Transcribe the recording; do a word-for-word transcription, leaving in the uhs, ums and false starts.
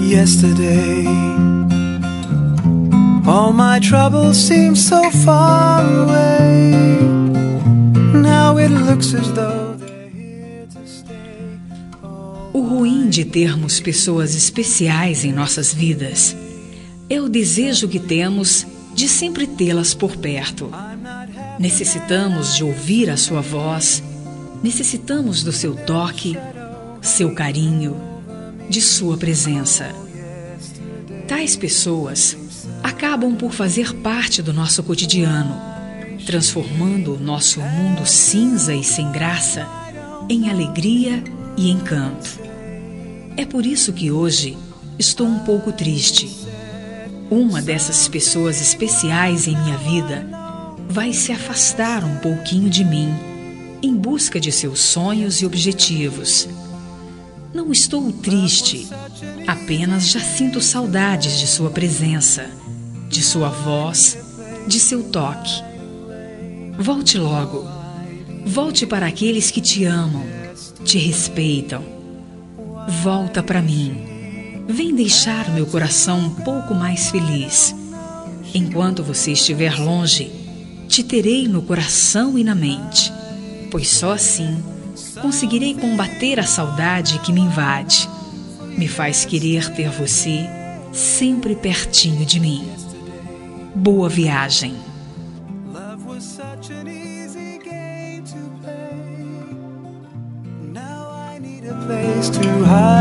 yesterday. All my troubles seem so far away. Now it looks as though they're here to stay. O ruim de termos pessoas especiais em nossas vidas é o desejo que temos de sempre tê-las por perto. Necessitamos de ouvir a sua voz, necessitamos do seu toque, seu carinho, de sua presença. Tais pessoas acabam por fazer parte do nosso cotidiano, transformando o nosso mundo cinza e sem graça em alegria e encanto. É por isso que hoje estou um pouco triste. Uma dessas pessoas especiais em minha vida vai se afastar um pouquinho de mim em busca de seus sonhos e objetivos. Não estou triste, apenas já sinto saudades de sua presença, de sua voz, de seu toque. Volte logo. Volte para aqueles que te amam, te respeitam. Volta para mim. Vem deixar o meu coração um pouco mais feliz. Enquanto você estiver longe, te terei no coração e na mente, pois só assim conseguirei combater a saudade que me invade. Me faz querer ter você sempre pertinho de mim. Boa viagem. Love was such an easy game to play. Now I need a place to hide.